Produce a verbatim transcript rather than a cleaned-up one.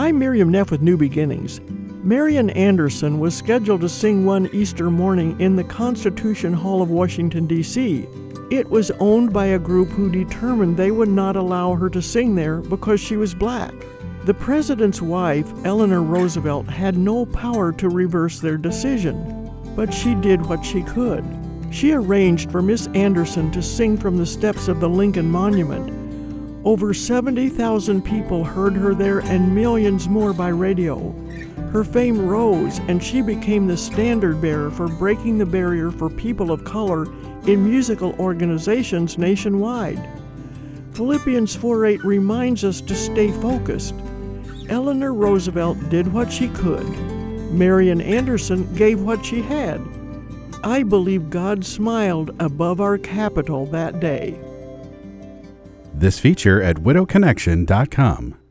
I'm Miriam Neff with New Beginnings. Marian Anderson was scheduled to sing one Easter morning in the Constitution Hall of Washington, D C It was owned by a group who determined they would not allow her to sing there because she was black. The president's wife, Eleanor Roosevelt, had no power to reverse their decision, but she did what she could. She arranged for Miss Anderson to sing from the steps of the Lincoln Monument. Over seventy thousand people heard her there and millions more by radio. Her fame rose, and she became the standard bearer for breaking the barrier for people of color in musical organizations nationwide. Philippians four eight reminds us to stay focused. Eleanor Roosevelt did what she could. Marian Anderson gave what she had. I believe God smiled above our Capitol that day. This feature at widow connection dot com.